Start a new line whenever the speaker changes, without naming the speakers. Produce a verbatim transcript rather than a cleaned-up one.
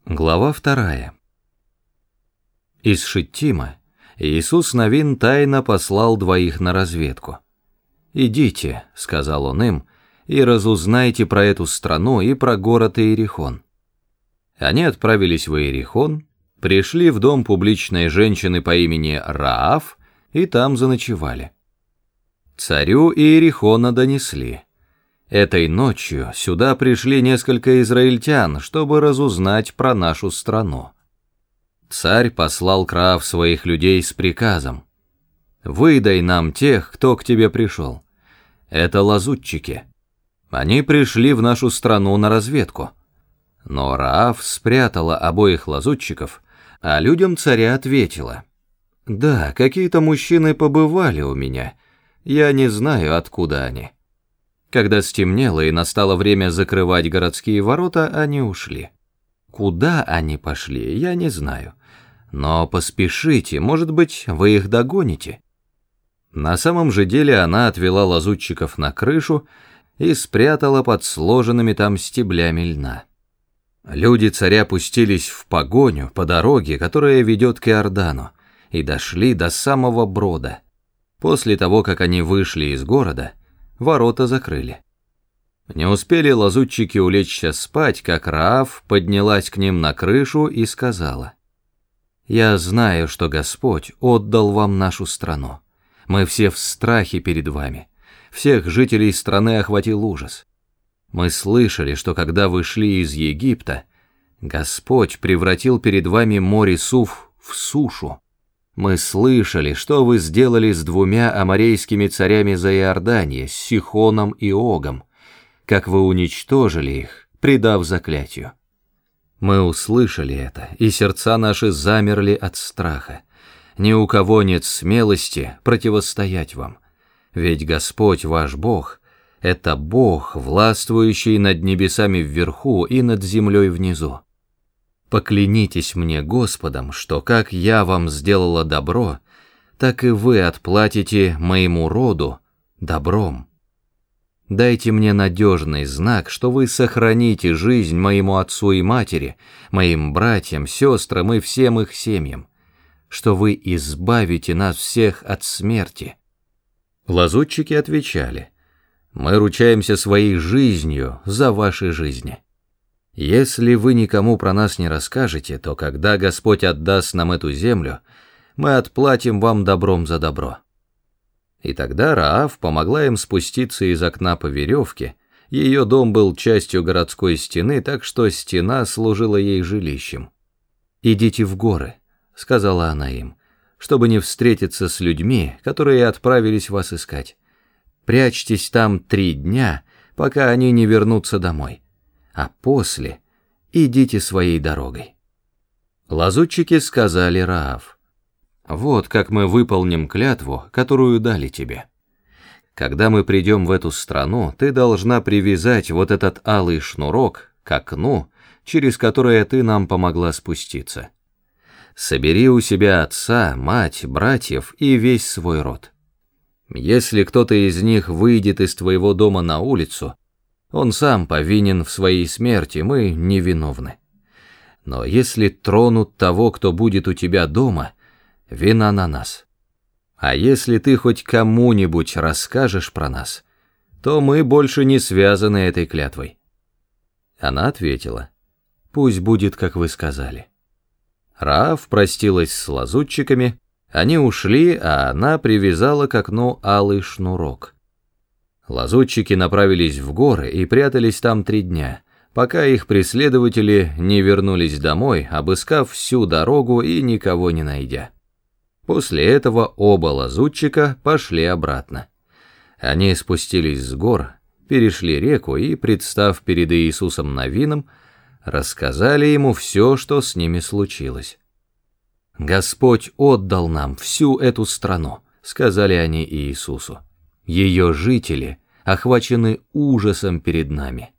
Глава вторая. Из Шиттима Иисус Навин тайно послал двоих на разведку. «Идите», — сказал он им, — «и разузнайте про эту страну и про город Иерихон». Они отправились в Иерихон, пришли в дом публичной женщины по имени Раав и там заночевали. Царю Иерихона донесли: этой ночью сюда пришли несколько израильтян, чтобы разузнать про нашу страну. Царь послал к Раав своих людей с приказом: «Выдай нам тех, кто к тебе пришел. Это лазутчики. Они пришли в нашу страну на разведку». Но Раав спрятала обоих лазутчиков, а людям царя ответила: «Да, какие-то мужчины побывали у меня, я не знаю, откуда они». Когда стемнело и настало время закрывать городские ворота, они ушли. Куда они пошли, я не знаю. Но поспешите, может быть, вы их догоните. На самом же деле она отвела лазутчиков на крышу и спрятала под сложенными там стеблями льна. Люди царя пустились в погоню по дороге, которая ведет к Иордану, и дошли до самого брода. После того, как они вышли из города, ворота закрыли. Не успели лазутчики улечься спать, как Раав поднялась к ним на крышу и сказала: «Я знаю, что Господь отдал вам нашу страну. Мы все в страхе перед вами. Всех жителей страны охватил ужас. Мы слышали, что когда вы шли из Египта, Господь превратил перед вами море Суф в сушу. Мы слышали, что вы сделали с двумя аморейскими царями за Иордание, с Сихоном и Огом, как вы уничтожили их, предав заклятию. Мы услышали это, и сердца наши замерли от страха. Ни у кого нет смелости противостоять вам, ведь Господь ваш Бог — это Бог, властвующий над небесами вверху и над землей внизу. Поклянитесь мне Господом, что как я вам сделала добро, так и вы отплатите моему роду добром. Дайте мне надежный знак, что вы сохраните жизнь моему отцу и матери, моим братьям, сестрам и всем их семьям, что вы избавите нас всех от смерти». Лазутчики отвечали: «Мы ручаемся своей жизнью за ваши жизни. Если вы никому про нас не расскажете, то когда Господь отдаст нам эту землю, мы отплатим вам добром за добро». И тогда Раав помогла им спуститься из окна по веревке. Ее дом был частью городской стены, так что стена служила ей жилищем. «Идите в горы», — сказала она им, — «чтобы не встретиться с людьми, которые отправились вас искать. Прячьтесь там три дня, пока они не вернутся домой, а после идите своей дорогой». Лазутчики сказали Раав: «Вот как мы выполним клятву, которую дали тебе. Когда мы придем в эту страну, ты должна привязать вот этот алый шнурок к окну, через которое ты нам помогла спуститься. Собери у себя отца, мать, братьев и весь свой род. Если кто-то из них выйдет из твоего дома на улицу, он сам повинен в своей смерти, мы невиновны. Но если тронут того, кто будет у тебя дома, вина на нас. А если ты хоть кому-нибудь расскажешь про нас, то мы больше не связаны этой клятвой». Она ответила: «Пусть будет, как вы сказали». Раав простилась с лазутчиками, они ушли, а она привязала к окну алый шнурок. Лазутчики направились в горы и прятались там три дня, пока их преследователи не вернулись домой, обыскав всю дорогу и никого не найдя. После этого оба лазутчика пошли обратно. Они спустились с гор, перешли реку и, представ перед Иисусом Навином, рассказали ему все, что с ними случилось. «Господь отдал нам всю эту страну», — сказали они Иисусу. «Ее жители охвачены ужасом перед нами».